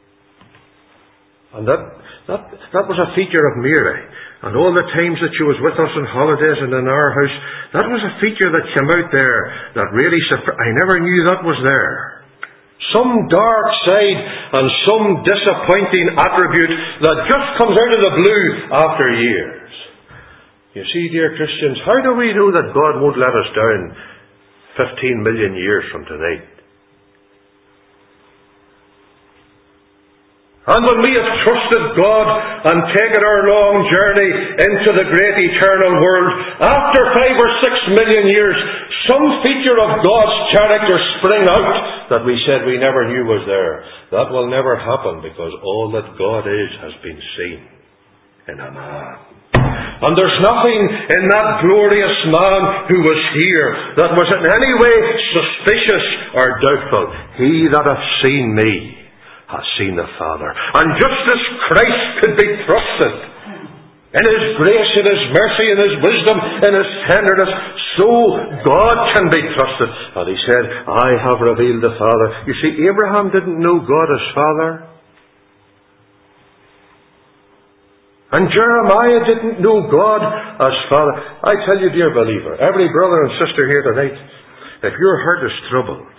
[SPEAKER 1] And that, that, that was a feature of Mary. And all the times that she was with us on holidays and in our house, that was a feature that came out there that really surprised. I never knew that was there. Some dark side and some disappointing attribute that just comes out of the blue after years. You see, dear Christians, how do we know that God won't let us down fifteen million years from tonight? And when we have trusted God and taken our long journey into the great eternal world, after five or six million years, some feature of God's character spring out that we said we never knew was there. That will never happen because all that God is has been seen in a man. And there's nothing in that glorious man who was here that was in any way suspicious or doubtful. He that hath seen me has seen the Father. And just as Christ could be trusted In His grace, in His mercy, in His wisdom, in His tenderness, so God can be trusted. And He said, I have revealed the Father. You see, Abraham didn't know God as Father. And Jeremiah didn't know God as Father. I tell you, dear believer, every brother and sister here tonight, if your heart is troubled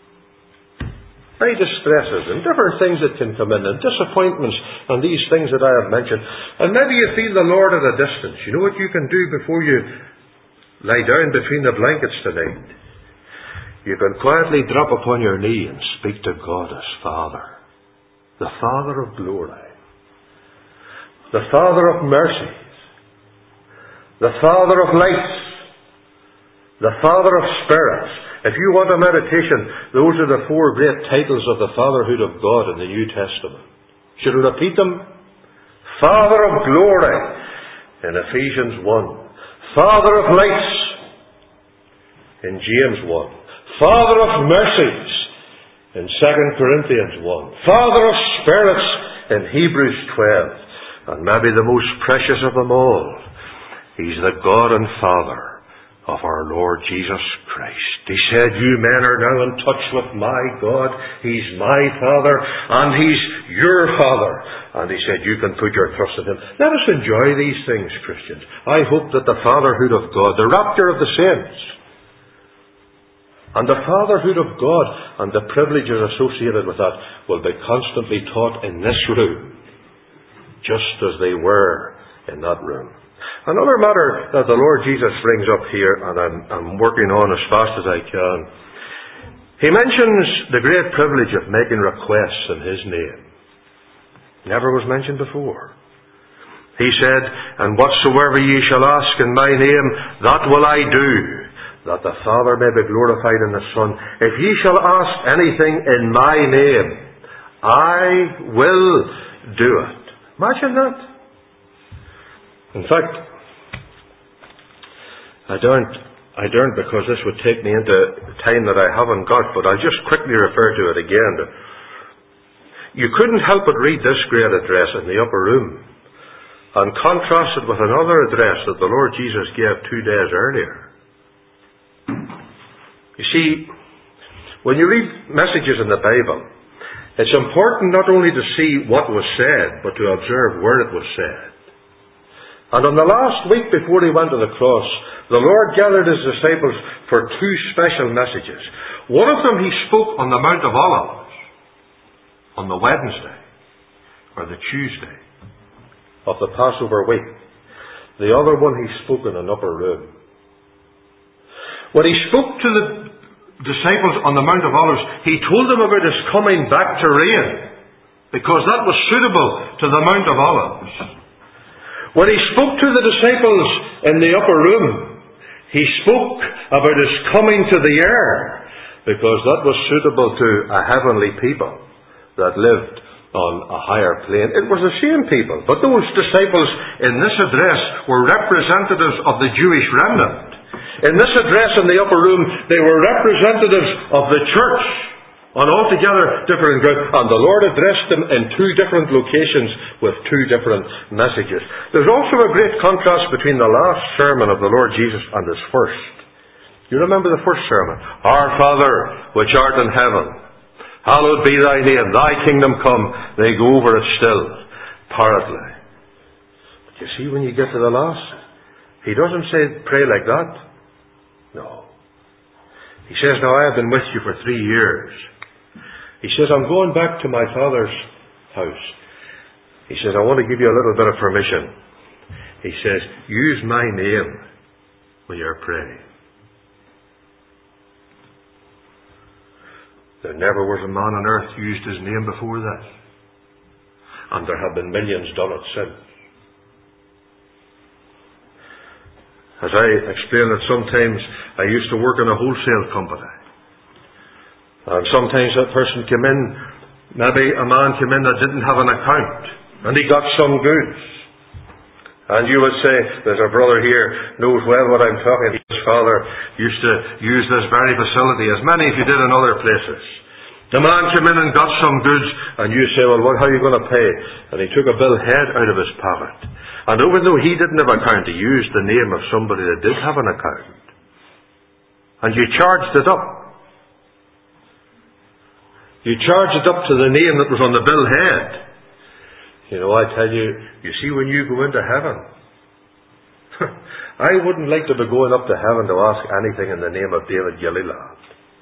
[SPEAKER 1] by distresses and different things that can come in, and disappointments, and these things that I have mentioned, and maybe you feel the Lord at a distance, you know what you can do before you lie down between the blankets tonight? You can quietly drop upon your knee and speak to God as Father, the Father of glory, the Father of mercies, the Father of lights, the Father of spirits. If you want a meditation, those are the four great titles of the fatherhood of God in the New Testament. Should I repeat them? Father of glory in Ephesians one. Father of lights in James one. Father of mercies in Second Corinthians one. Father of spirits in Hebrews twelve. And maybe the most precious of them all, He's the God and Father of our Lord Jesus Christ. He said, you men are now in touch with my God. He's my Father, and He's your Father. And He said, you can put your trust in Him. Let us enjoy these things, Christians. I hope that the fatherhood of God, the rapture of the saints, and the fatherhood of God, and the privileges associated with that, will be constantly taught in this room, just as they were in that room. Another matter that the Lord Jesus brings up here, and I'm, I'm working on as fast as I can. He mentions the great privilege of making requests in His name. Never was mentioned before. He said, and whatsoever ye shall ask in my name, that will I do, that the Father may be glorified in the Son. If ye shall ask anything in my name, I will do it. Imagine that. In fact, I don't, I don't because this would take me into time that I haven't got, but I'll just quickly refer to it again. You couldn't help but read this great address in the upper room and contrast it with another address that the Lord Jesus gave two days earlier. You see, when you read messages in the Bible, it's important not only to see what was said, but to observe where it was said. And on the last week before He went to the cross, the Lord gathered His disciples for two special messages. One of them He spoke on the Mount of Olives, on the Wednesday, or the Tuesday of the Passover week. The other one He spoke in an upper room. When He spoke to the disciples on the Mount of Olives, He told them about His coming back to reign, because that was suitable to the Mount of Olives. When He spoke to the disciples in the upper room, He spoke about His coming to the air, because that was suitable to a heavenly people that lived on a higher plane. It was the same people, but those disciples in this address were representatives of the Jewish remnant. In this address in the upper room, they were representatives of the church on altogether different ground. And the Lord addressed them in two different locations with two different messages. There's also a great contrast between the last sermon of the Lord Jesus and His first. You remember the first sermon? Our Father, which art in heaven, hallowed be Thy name. Thy kingdom come. They go over it still, partly. But you see, when you get to the last, He doesn't say pray like that. No. He says, now I have been with you for three years. He says, I'm going back to my Father's house. He says, I want to give you a little bit of permission. He says, use my name when you're praying. There never was a man on earth used His name before that. And there have been millions done it since. As I explained it, sometimes I used to work in a wholesale company. And sometimes that person came in, maybe a man came in that didn't have an account, and he got some goods. And you would say, there's a brother here, knows well what I'm talking about. His father used to use this very facility, as many of you did in other places. The man came in and got some goods, and you say, well, what, how are you going to pay? And he took a bill head out of his pocket. And even though he didn't have an account, he used the name of somebody that did have an account. And you charged it up. You charged it up to the name that was on the bill head. You know, I tell you, you see, when you go into heaven, I wouldn't like to be going up to heaven to ask anything in the name of David Gilliland.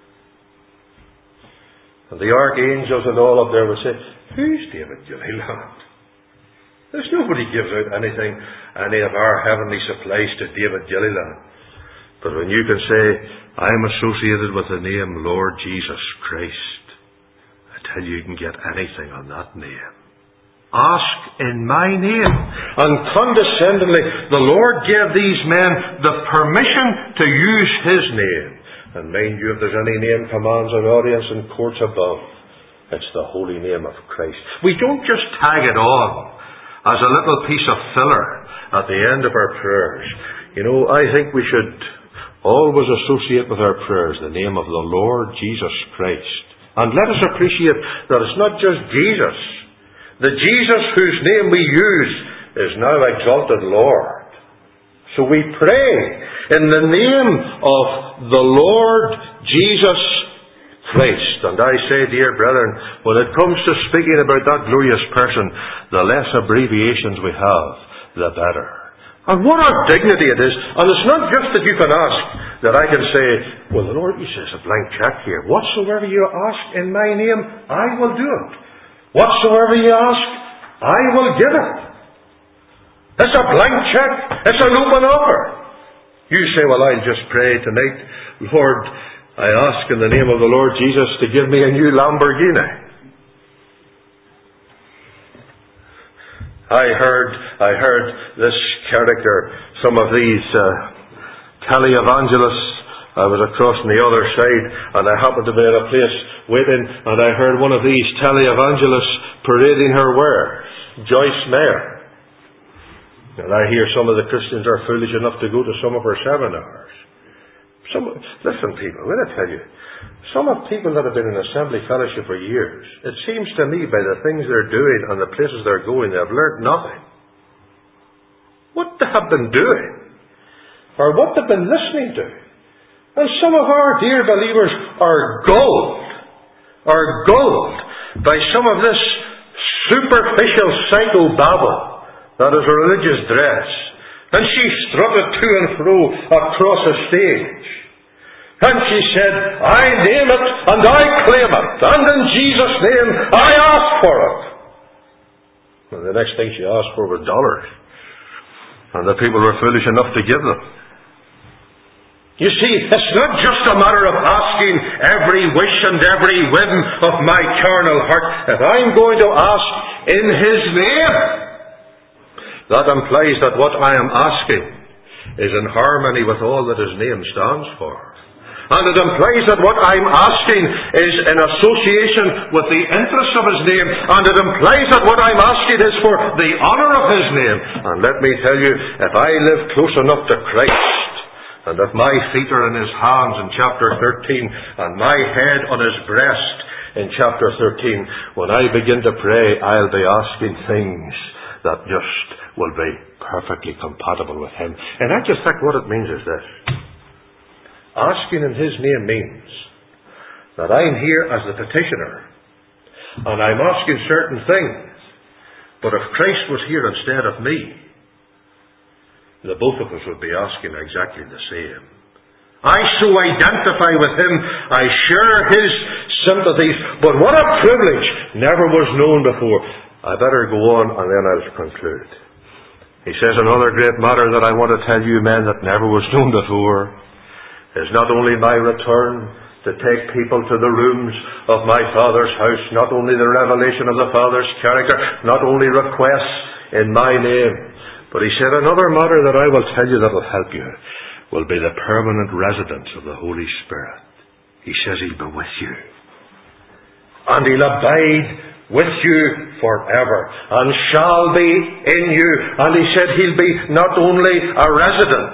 [SPEAKER 1] And the archangels and all up there would say, who's David Gilliland? There's nobody gives out anything, any of our heavenly supplies to David Gilliland. But when you can say, I'm associated with the name Lord Jesus Christ, I tell you, you can get anything on that name. Ask in my name. And condescendingly, the Lord gave these men the permission to use His name. And mind you, if there's any name commands an audience in courts above, it's the holy name of Christ. We don't just tag it on as a little piece of filler at the end of our prayers. You know, I think we should always associate with our prayers the name of the Lord Jesus Christ. And let us appreciate that it's not just Jesus. The Jesus whose name we use is now exalted Lord. So we pray in the name of the Lord Jesus Christ. And I say, dear brethren, when it comes to speaking about that glorious person, the less abbreviations we have, the better. And what a dignity it is. And it's not just that you can ask, that I can say, well, the Lord, He says a blank check here. Whatsoever you ask in my name, I will do it. Whatsoever you ask, I will give it. It's a blank check. It's an open offer. You say, well, I'll just pray tonight. Lord, I ask in the name of the Lord Jesus to give me a new Lamborghini. I heard, I heard this character, some of these uh, televangelists. I was across on the other side, and I happened to be at a place waiting, and I heard one of these televangelists parading her wares, Joyce Meyer. And I hear some of the Christians are foolish enough to go to some of her seminars. Some, listen, people, I'm going to tell you, some of people that have been in Assembly Fellowship for years, it seems to me by the things they're doing and the places they're going, they've learnt nothing. What they have been doing, or what they've been listening to. And some of our dear believers are gulled, are gulled by some of this superficial psychobabble that is a religious dress. And she strutted to and fro across a stage. And she said, I name it and I claim it. And in Jesus' name I ask for it. And the next thing she asked for was dollars. And the people were foolish enough to give them. You see, it's not just a matter of asking every wish and every whim of my carnal heart. If I'm going to ask in His name, that implies that what I am asking is in harmony with all that His name stands for. And it implies that what I'm asking is in association with the interests of His name. And it implies that what I'm asking is for the honour of His name. And let me tell you, if I live close enough to Christ, and if my feet are in His hands in chapter thirteen, and my head on His breast in chapter thirteen, when I begin to pray, I'll be asking things that just will be perfectly compatible with Him. And I just think what it means is this. Asking in His name means that I'm here as the petitioner, and I'm asking certain things. But if Christ was here instead of me, the both of us would be asking exactly the same. I so identify with Him, I share His sympathies, but what a privilege never was known before. I better go on and then I'll conclude. He says another great matter that I want to tell you men that never was known before is not only my return to take people to the rooms of my Father's house, not only the revelation of the Father's character, not only requests in my name, but he said another matter that I will tell you that will help you will be the permanent residence of the Holy Spirit. He says He'll be with you. And He'll abide with you forever. And shall be in you. And he said He'll be not only a resident,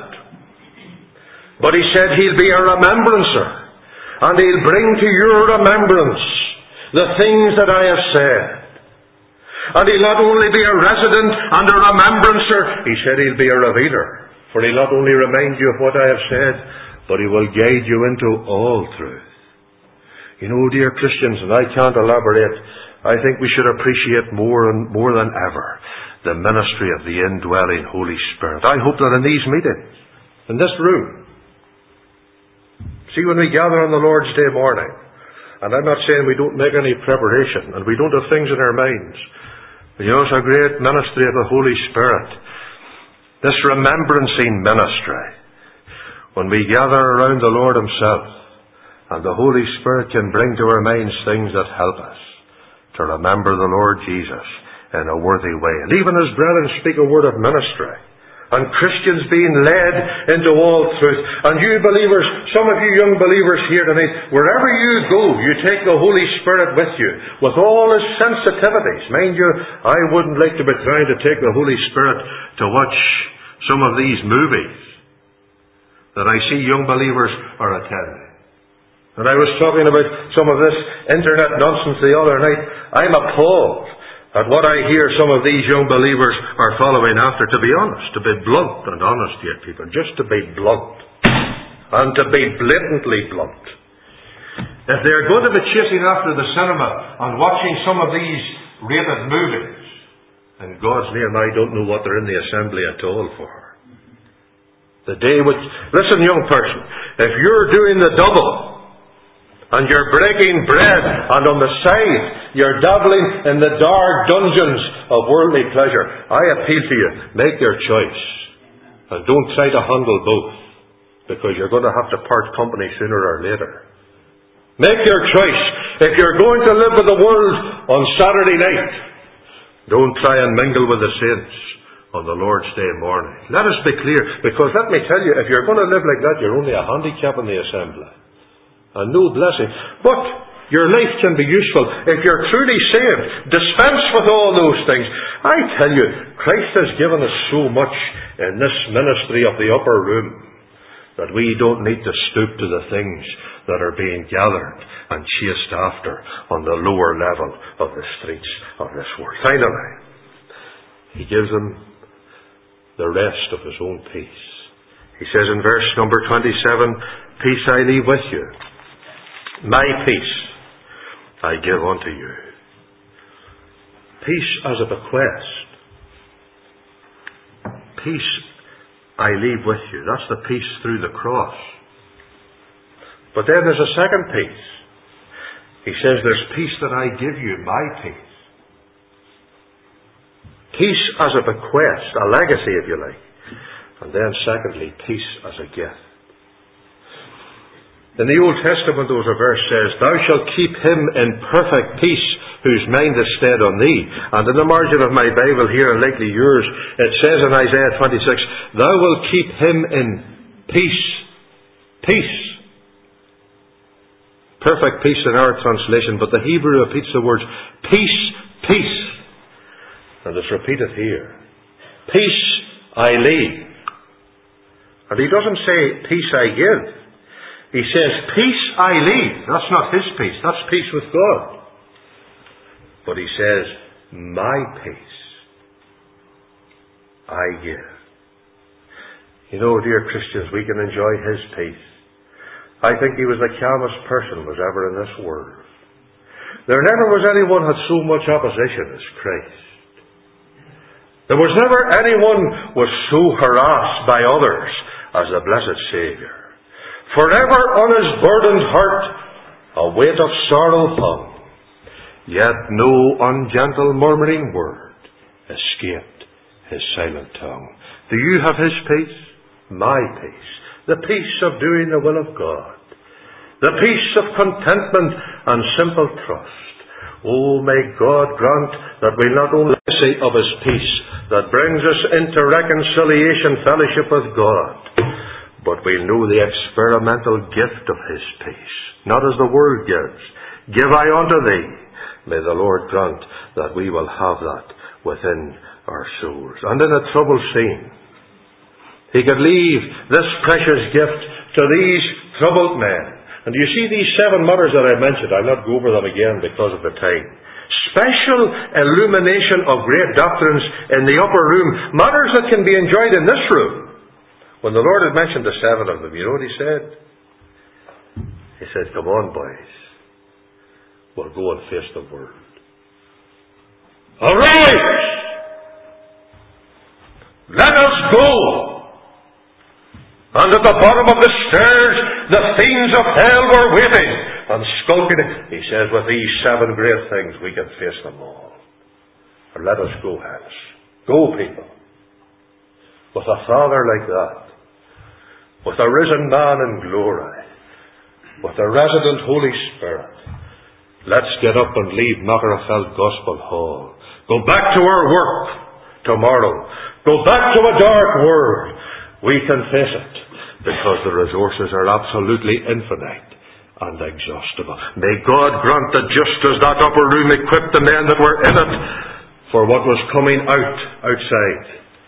[SPEAKER 1] but he said He'll be a remembrancer. And He'll bring to your remembrance the things that I have said. And he'll not only be a resident and a remembrancer, he said he'll be a revealer. For he'll not only remind you of what I have said, but he will guide you into all truth. You know, dear Christians, and I can't elaborate, I think we should appreciate more and more than ever the ministry of the indwelling Holy Spirit. I hope that in these meetings, in this room, see, when we gather on the Lord's Day morning, and I'm not saying we don't make any preparation, and we don't have things in our minds, but you know, it's a great ministry of the Holy Spirit. This remembrancing ministry, when we gather around the Lord Himself, and the Holy Spirit can bring to our minds things that help us to remember the Lord Jesus in a worthy way. And even as brethren speak a word of ministry, and Christians being led into all truth. And you believers, some of you young believers here tonight, wherever you go, you take the Holy Spirit with you, with all His sensitivities. Mind you, I wouldn't like to be trying to take the Holy Spirit to watch some of these movies that I see young believers are attending. And I was talking about some of this internet nonsense the other night. I'm appalled at what I hear some of these young believers are following after, to be honest, to be blunt and honest, dear people, just to be blunt, and to be blatantly blunt. If they're going to be chasing after the cinema and watching some of these rated movies, in God's name, I don't know what they're in the assembly at all for. The day which, listen, young person, if you're doing the double, and you're breaking bread, and on the side you're dabbling in the dark dungeons of worldly pleasure, I appeal to you, make your choice. And don't try to handle both, because you're going to have to part company sooner or later. Make your choice. If you're going to live with the world on Saturday night, don't try and mingle with the saints on the Lord's Day morning. Let us be clear, because let me tell you, if you're going to live like that, you're only a handicap in the assembly. And no blessing. But your life can be useful if you're truly saved. Dispense with all those things. I tell you, Christ has given us so much in this ministry of the upper room that we don't need to stoop to the things that are being gathered and chased after on the lower level of the streets of this world. Finally, He gives them the rest of His own peace. He says in verse number twenty-seven, "Peace I leave with you. My peace I give unto you." Peace as a bequest. Peace I leave with you. That's the peace through the cross. But then there's a second peace. He says there's peace that I give you, my peace. Peace as a bequest, a legacy if you like. And then secondly, peace as a gift. In the Old Testament, there was a verse says, "Thou shalt keep him in perfect peace, whose mind is stayed on thee." And in the margin of my Bible here, and likely yours, it says in Isaiah twenty-six, "Thou wilt keep him in peace." Peace. Perfect peace in our translation, but the Hebrew repeats the words, peace, peace. And it's repeated here. Peace I leave. And he doesn't say, peace I give. He says, peace I leave. That's not his peace. That's peace with God. But he says, my peace I give. You know, dear Christians, we can enjoy his peace. I think he was the calmest person was ever in this world. There never was anyone who had so much opposition as Christ. There was never anyone was so harassed by others as the blessed Saviour. Forever on his burdened heart a weight of sorrow hung, yet no ungentle murmuring word escaped his silent tongue. Do you have his peace? My peace. The peace of doing the will of God. The peace of contentment and simple trust. Oh, may God grant that we not only say of his peace that brings us into reconciliation, fellowship with God, but we'll know the experimental gift of his peace, not as the world gives. Give I unto thee. May the Lord grant that we will have that within our souls. And in a troubled scene, he could leave this precious gift to these troubled men, And do you see these seven matters that I mentioned? I'll not go over them again because of the time. Special illumination of great doctrines in the upper room. Matters that can be enjoyed in this room. When the Lord had mentioned the seven of them, you know what He said? He said, come on, boys. We'll go and face the world. Arise! Let us go! And at the bottom of the stairs, the fiends of hell were waiting and skulking. He says, with these seven great things, we can face them all. And let us go hence. Go, people. With a Father like that, with a risen man in glory, with a resident Holy Spirit, let's get up and leave Magherafelt Gospel Hall. Go back to our work tomorrow. Go back to a dark world. We can face it because the resources are absolutely infinite and exhaustible. May God grant that just as that upper room equipped the men that were in it for what was coming out outside,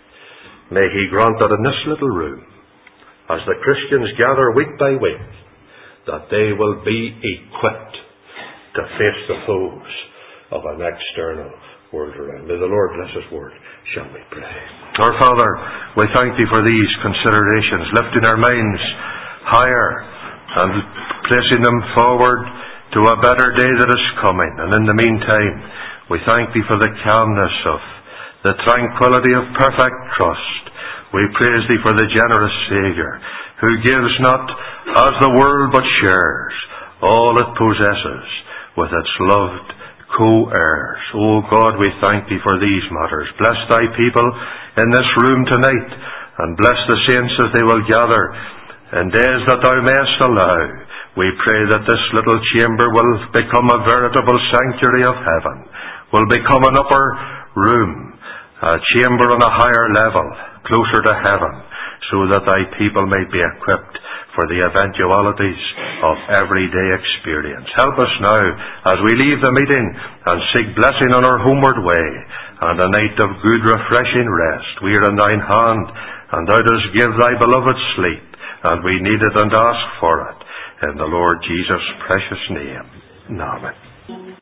[SPEAKER 1] may He grant that in this little room, as the Christians gather week by week, that they will be equipped to face the foes of an external world around. May the Lord bless His word. Shall we pray? Our Father, we thank Thee for these considerations, lifting our minds higher and placing them forward to a better day that is coming. And in the meantime, we thank Thee for the calmness of the tranquility of perfect trust. We praise Thee for the generous Saviour, who gives not as the world but shares all it possesses with its loved co-heirs. O God, we thank Thee for these matters. Bless Thy people in this room tonight, and bless the saints as they will gather in days that Thou mayest allow. We pray that this little chamber will become a veritable sanctuary of heaven, will become an upper room, a chamber on a higher level, closer to heaven, so that Thy people may be equipped for the eventualities of everyday experience. Help us now as we leave the meeting and seek blessing on our homeward way, and a night of good refreshing rest. We are in Thine hand, and Thou dost give Thy beloved sleep, and we need it and ask for it. In the Lord Jesus' precious name. Amen.